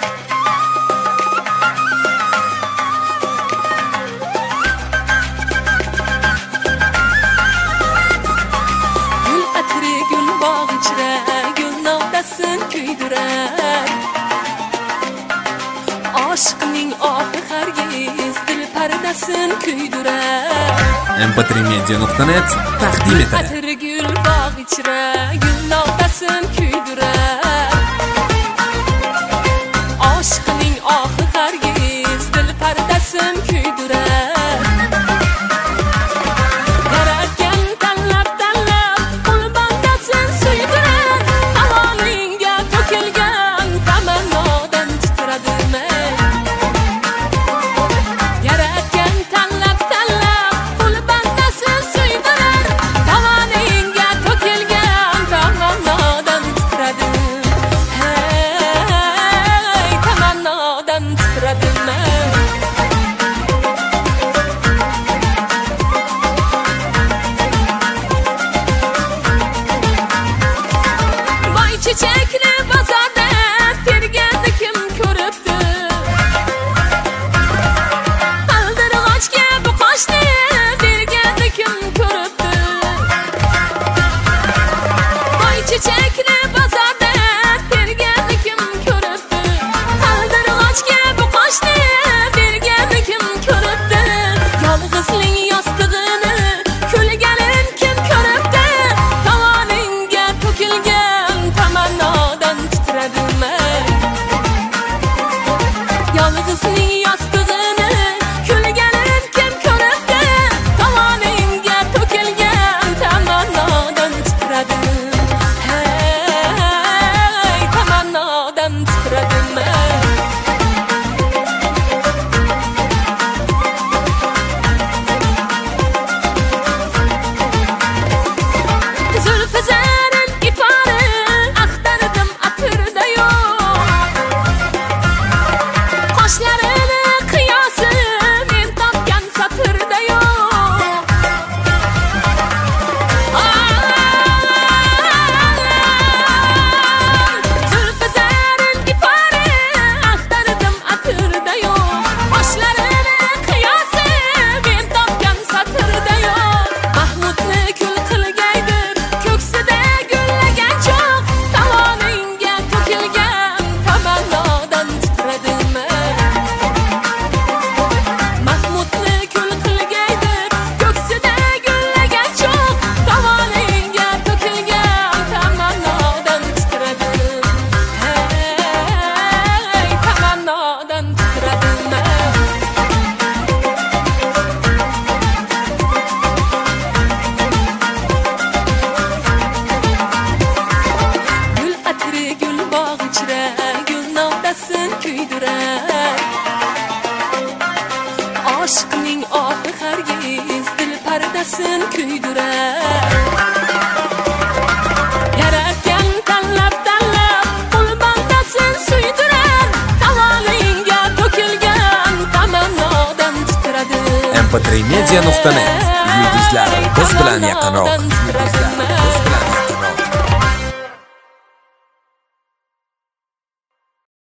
Aşkning ohi hargiz dil pardasin kuydirar. mp3media.net taqdim etadi. Atir gul bog' ichra gul novdasin kuydirar. Aşkning ohi hargiz dil pardasin kuydirar. Yaratgan tanlab qul bandasin suydirar. Havolinga to'kilgan tamannodan titradimi? Yaratgan tanlab qul bandasin suydirar. Havolinga to'kilgan tamannodan titradim. Hey, tamannodan titradimi? Çiçekli bazarda terganda kim ko'ribdi? Aldirg'ochga bu qoshni berganda kim ko'ribdi? Voy chechakli bazarda terganda kim ko'ribdi? Aldirg'ochga bu qoshni berganda kim ko'ribdi? Yolg'izning yostig'ini kulganin kim ko'ribdi? Tavoninga to'kilgan tamannodan titradimi? Yolg'izning yostig'ini kulganin kim ko'ribdi? Tavoninga to'kilgan tamannodan titradim. Hey, tamannodan titradimi? Zulfi zarin ifori axtardim atirda yo'q. Qoshlarini qiyosi men topgan satirda yo'q. Zulfi zarin ifori axtardim atirda yo'q. Qoshlarini qiyosi men topgan satirda yo'q. Mahmudni kul qilgaydir ko'ksida gullagan cho'q. Tavoninga to'kilgan tamannodan titradimi? Mahmudni kul qilgaydir ko'ksida gullagan cho'q. Tavoninga to'kilgan tamannodan titradim. Hey, tamannodan titradimi? Gul atri gul bog' ichra gul novdasin kuydirar. Aşkning ohi hargiz dil pardasin kuydirar. Yaratgan tanlab qul bandasin suydirar. Tavoninga to'kilgan tamannodan titradim. mp3media.net yulduzlar biz bilan yaqinroq. Yulduzlar